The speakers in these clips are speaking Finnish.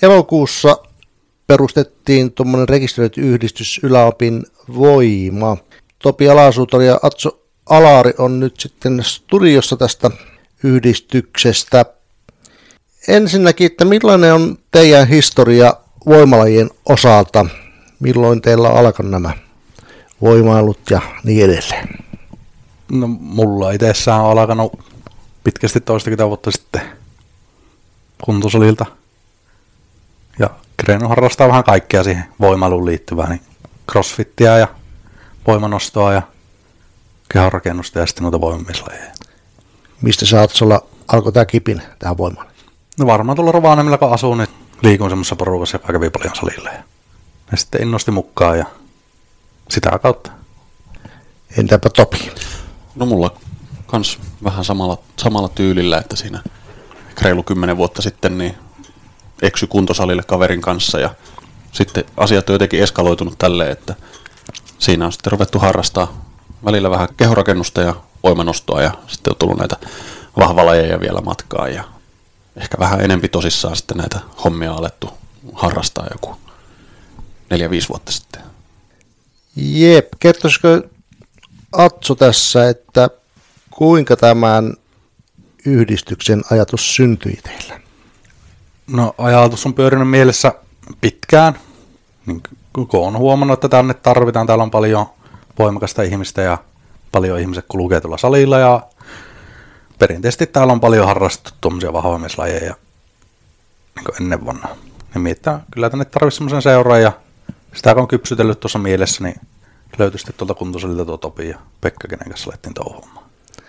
Elokuussa perustettiin tuommoinen rekisteröity yhdistys Yläopin Voima. Topi Alasuutari ja Atso Alari on nyt sitten studiossa tästä yhdistyksestä. Ensinnäkin, että millainen on teidän historia voimalajien osalta? Milloin teillä on alkanut nämä voimailut ja niin edelleen? No mulla itsessään on alkanut pitkästi toistakymmentä vuotta sitten kuntosalilta. Ja kerennyt harrastaa vähän kaikkea siihen voimailuun liittyvää, niin crossfittiä ja voimanostoa ja kehonrakennusta ja sitten noita voimamieslajeja. Mistä sä Atsolla alkoi tämä kipin tähän voimaan? No varmaan tuolla Rovaniemellä kun asuu, niin liikun semmoisessa porukassa, joka kävi paljon salilla. Ja sitten innosti mukaan ja sitä kautta. Entäpä Topi? No mulla kans vähän samalla tyylillä, että siinä reilu 10 vuotta sitten niin eksy kuntosalille kaverin kanssa ja sitten asiat on jotenkin eskaloitunut tälleen, että siinä on sitten ruvettu harrastaa välillä vähän kehorakennusta ja voimanostoa ja sitten on tullut näitä vahvalajeja vielä matkaan ja ehkä vähän enempi tosissaan sitten näitä hommia alettu harrastaa joku 4-5 vuotta sitten. Jep, kertoisiko Atso tässä, että kuinka tämän yhdistyksen ajatus syntyi teillä? No ajatus on pyörinyt mielessä pitkään. Niin, kun on huomannut, että tänne tarvitaan, täällä on paljon voimakasta ihmistä ja paljon ihmiset kulkee tuolla salilla ja perinteisesti täällä on paljon harrastettu tuommoisia vahvamieslajeja niin kuin ennen vanhaa. Ja miettää, kyllä tänne tarvitsisi semmoisen seuraan ja sitä kun on kypsytellyt tuossa mielessä, niin löytyi sitten tuolta kuntosalilta tuo Topi ja Pekka, kenen kanssa alettiin touhuamaan.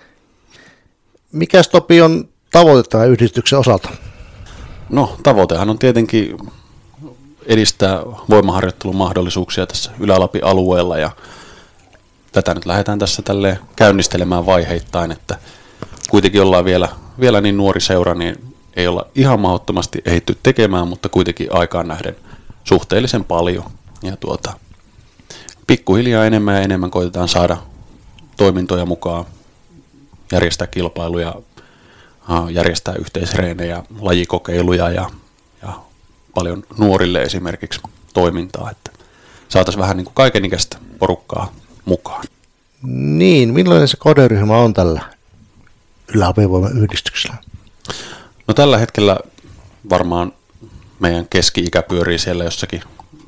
Mikäs Topi on tavoite tämän yhdistyksen osalta? No tavoitehan on tietenkin edistää voimaharjoittelun mahdollisuuksia tässä Ylä-Lapin alueella ja tätä nyt lähdetään tässä tälleen käynnistelemään vaiheittain, että kuitenkin ollaan vielä niin nuori seura, niin ei olla ihan mahdottomasti ehditty tekemään, mutta kuitenkin aikaan nähden suhteellisen paljon. Ja pikkuhiljaa enemmän ja enemmän koitetaan saada toimintoja mukaan, järjestää kilpailuja, järjestää yhteisreenejä, lajikokeiluja ja paljon nuorille esimerkiksi toimintaa, että saataisiin vähän niin kuin kaikenikäistä porukkaa mukaan. Niin, millainen se kohderyhmä on tällä Ylä-Lapin Voimayhdistyksellä? No tällä hetkellä varmaan meidän keski-ikä pyörii siellä jossakin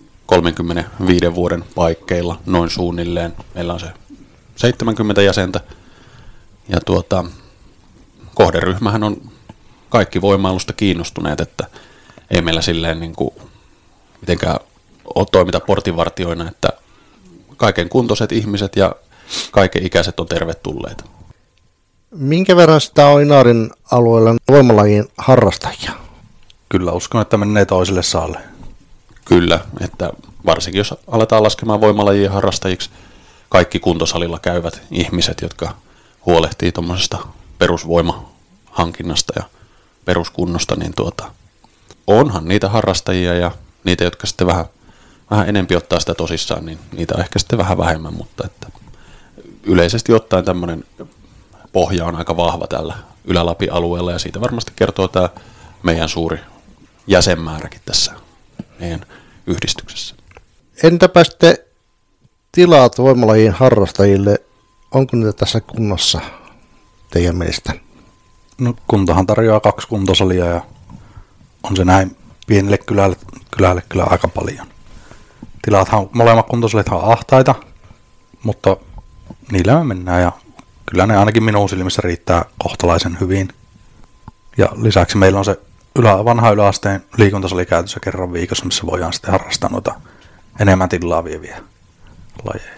35 vuoden paikkeilla noin suunnilleen. Meillä on se 70 jäsentä ja kohderyhmähän on kaikki voimailusta kiinnostuneet, että ei meillä silleen niin kuin mitenkään ole toimita portinvartioina, että kaiken kuntoiset ihmiset ja kaiken ikäiset on tervetulleita. Minkä verran sitä on Inaarin alueella voimalajien harrastajia? Kyllä uskon, että menee toiselle saalle. Kyllä, että varsinkin jos aletaan laskemaan voimalajien harrastajiksi kaikki kuntosalilla käyvät ihmiset, jotka huolehtii tuommoisesta perusvoimahankinnasta ja peruskunnosta, niin onhan niitä harrastajia ja niitä, jotka sitten vähän enempi ottaa sitä tosissaan, niin niitä on ehkä sitten vähän vähemmän, mutta että yleisesti ottaen tämmöinen pohja on aika vahva tällä Ylä-Lapin alueella ja siitä varmasti kertoo tämä meidän suuri jäsenmääräkin tässä meidän yhdistyksessä. Entäpä sitten tilat voimalajien harrastajille, onko niitä tässä kunnossa teidän mielestä? No kuntahan tarjoaa 2 kuntosalia ja on se näin pienelle kylälle kyllä aika paljon. Molemmat kuntosalithan on ahtaita, mutta niillä me mennään ja kyllä ne ainakin minun silmissä riittää kohtalaisen hyvin. Ja lisäksi meillä on se vanha yläasteen liikuntasali käytössä kerran viikossa, missä voidaan sitten harrastaa noita enemmän tilaa vieviä lajeja.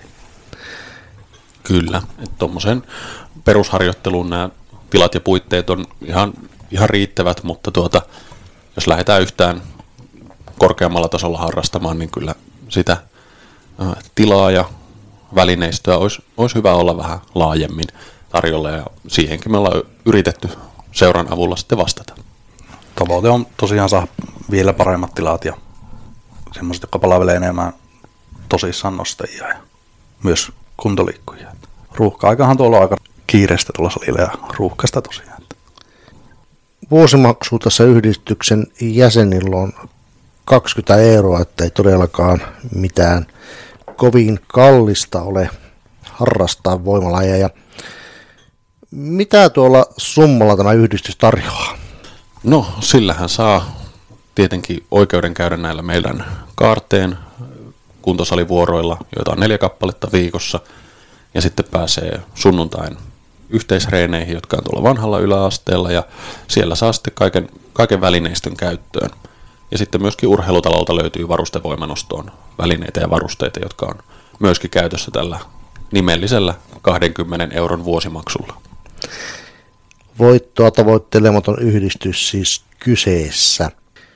Kyllä, että tuommoisen perusharjoitteluun nämä tilat ja puitteet on ihan riittävät, mutta jos lähdetään yhtään korkeammalla tasolla harrastamaan, niin kyllä sitä tilaa ja välineistöä olisi hyvä olla vähän laajemmin tarjolla ja siihenkin me ollaan yritetty seuran avulla sitten vastata. Tavoite on tosiaan saada vielä paremmat tilat ja semmoiset, jotka palvelee enemmän tosissaan nostajia ja myös kuntoliikkujia. Ruuhka-aikahan tuolla on aika kiireistä tuolla salilla ja ruuhkasta tosiaan. Vuosimaksu tässä yhdistyksen jäsenillä on 20 €, että ei todellakaan mitään kovin kallista ole harrastaa voimalajeja. Mitä tuolla summalla tämä yhdistys tarjoaa? No, sillähän saa tietenkin oikeuden käydä näillä meidän kaarteen kuntosalivuoroilla, joita on 4 kappaletta viikossa, ja sitten pääsee sunnuntain yhteisreeneihin, jotka on tuolla vanhalla yläasteella, ja siellä saa sitten kaiken välineistön käyttöön. Ja sitten myöskin urheilutalolta löytyy varustevoimanostoon välineitä ja varusteita, jotka on myöskin käytössä tällä nimellisellä 20 € vuosimaksulla. Voittoa tavoittelematon yhdistys siis kyseessä.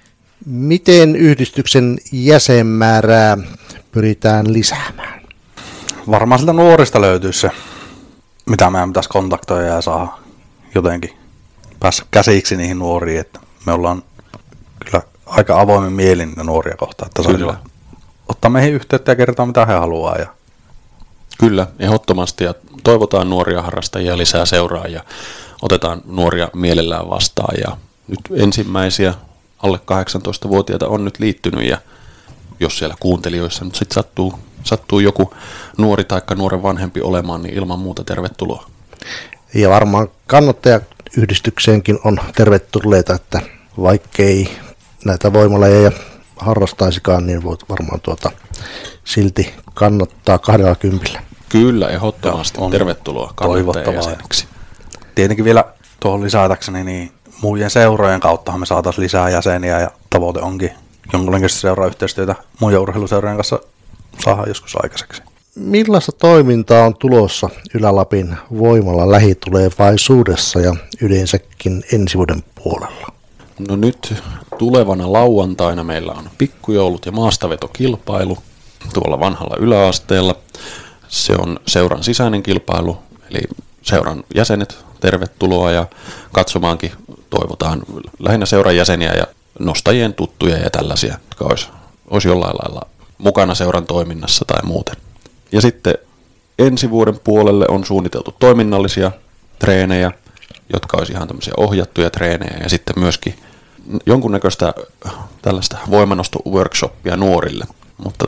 Miten yhdistyksen jäsenmäärää pyritään lisäämään? Varmaan siltä nuorista löytyisi se, mitä meidän pitäisi kontaktoida ja saada jotenkin päässä käsiksi niihin nuoriin, että me ollaan kyllä aika avoimin mielin niitä nuoria kohtaan, että saa ottaa meihin yhteyttä ja kertoa mitä he haluaa. Ja Kyllä, ehdottomasti, ja toivotaan nuoria harrastajia lisää seuraa ja otetaan nuoria mielellään vastaan, ja nyt ensimmäisiä alle 18-vuotiaita on nyt liittynyt, ja jos siellä kuuntelijoissa nyt sitten sattuu joku nuori tai nuoren vanhempi olemaan, niin ilman muuta tervetuloa. Ja varmaan kannattajayhdistykseenkin on tervetulleita, että vaikkei näitä voimalajeja harrastaisikaan, niin voit varmaan silti kannattaa 20. Kyllä, ehdottomasti. Tervetuloa kannattajajäseneksi. Tietenkin vielä tuohon lisätäkseni, niin muiden seurojen kauttahan me saataisiin lisää jäseniä, ja tavoite onkin jonkinlaista seurayhteistyötä muiden urheiluseurojen kanssa saadaan joskus aikaiseksi. Millaista toimintaa on tulossa Ylä-Lapin voimalla lähitulevaisuudessa ja yleensäkin ensi vuoden puolella? No nyt tulevana lauantaina meillä on pikkujoulut ja maastavetokilpailu tuolla vanhalla yläasteella. Se on seuran sisäinen kilpailu, eli seuran jäsenet tervetuloa, ja katsomaankin toivotaan lähinnä seuran jäseniä ja nostajien tuttuja ja tällaisia, jotka olisi jollain lailla mukana seuran toiminnassa tai muuten. Ja sitten ensi vuoden puolelle on suunniteltu toiminnallisia treenejä, jotka olisi ihan tämmöisiä ohjattuja treenejä, ja sitten myöskin jonkunnäköistä tällaista voimanosto-workshoppia nuorille, mutta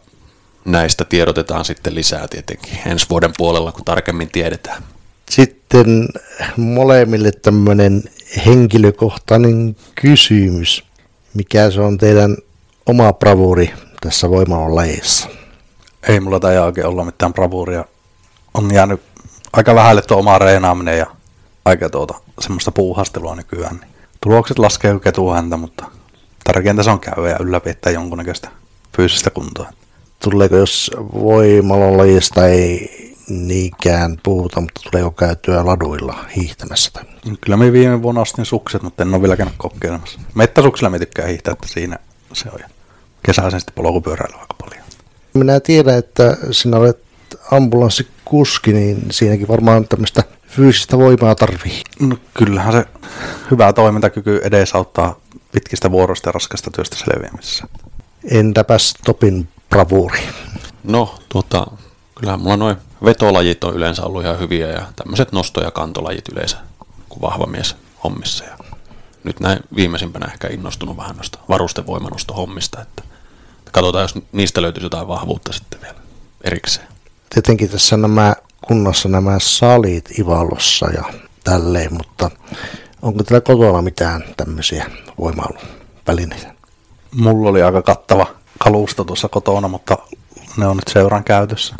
näistä tiedotetaan sitten lisää tietenkin ensi vuoden puolella, kun tarkemmin tiedetään. Sitten molemmille tämmöinen henkilökohtainen kysymys. Mikä se on teidän oma bravuuri tässä voimalajissa? Ei mulla tämä oikein olla mitään bravuuria. On jäänyt aika vähälle tuo oma reenaaminen ja aika semmoista puuhastelua nykyään. Niin tulokset laskee ketuhäntä, mutta tärkeintä se on käydä ja ylläpitää jonkunnäköistä fyysistä kuntoa. Tuleeko, jos voimalajista ei niinkään puhuta, mutta tuleeko käytyä laduilla hiihtämässä? Kyllä me viime vuonna astin sukset, mutta en ole vielä käynyt kokeilemassa. Mettäsuksilla me tykkää hiihtää, että siinä se on. Kesäisen sitten polkupyöräily aika paljon. Minä tiedän, että sinä olet ambulanssikuski, niin siinäkin varmaan tämmöistä fyysistä voimaa tarvii. No kyllähän se hyvä toimintakyky edesauttaa pitkistä vuoroista ja raskasta työstä selviämisessä. Entäpäs Topin bravuuri? No kyllähän mulla noin vetolajit on yleensä ollut ihan hyviä, ja tämmöiset nosto- ja kantolajit yleensä, kuin vahva mies hommissa. Ja nyt näin viimeisimpänä ehkä innostunut vähän noista varustevoimanostohommista, että katsotaan, jos niistä löytyisi jotain vahvuutta sitten vielä erikseen. Tietenkin tässä kunnassa nämä salit Ivalossa ja tälleen, mutta onko teillä kotona mitään tämmöisiä voimailuvälineitä? Mulla oli aika kattava kalusto tuossa kotona, mutta ne on nyt seuran käytössä.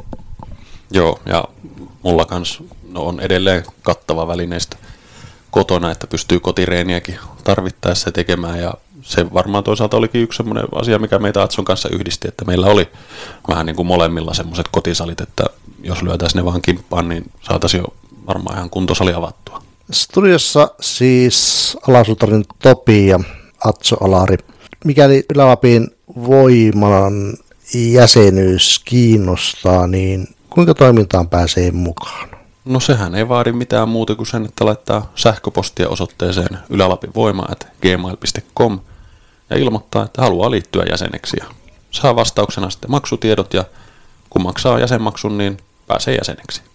Joo, ja mulla kans on edelleen kattava välineistä kotona, että pystyy kotireeniäkin tarvittaessa tekemään, ja se varmaan toisaalta olikin yksi semmoinen asia, mikä meitä Atson kanssa yhdisti, että meillä oli vähän niin kuin molemmilla semmoiset kotisalit, että jos lyötäisiin ne vaan kimppaan, niin saataisiin jo varmaan ihan kuntosali avattua. Studiossa siis Alasuutarin Topi ja Atso Alari. Mikäli Ylä-Lapin voimalan jäsenyys kiinnostaa, niin kuinka toimintaan pääsee mukaan? No sehän ei vaadi mitään muuta kuin sen, että laittaa sähköpostia osoitteeseen ylälapinvoima@gmail.com ja ilmoittaa, että haluaa liittyä jäseneksi. Ja saa vastauksena sitten maksutiedot, ja kun maksaa jäsenmaksun, niin pääsee jäseneksi.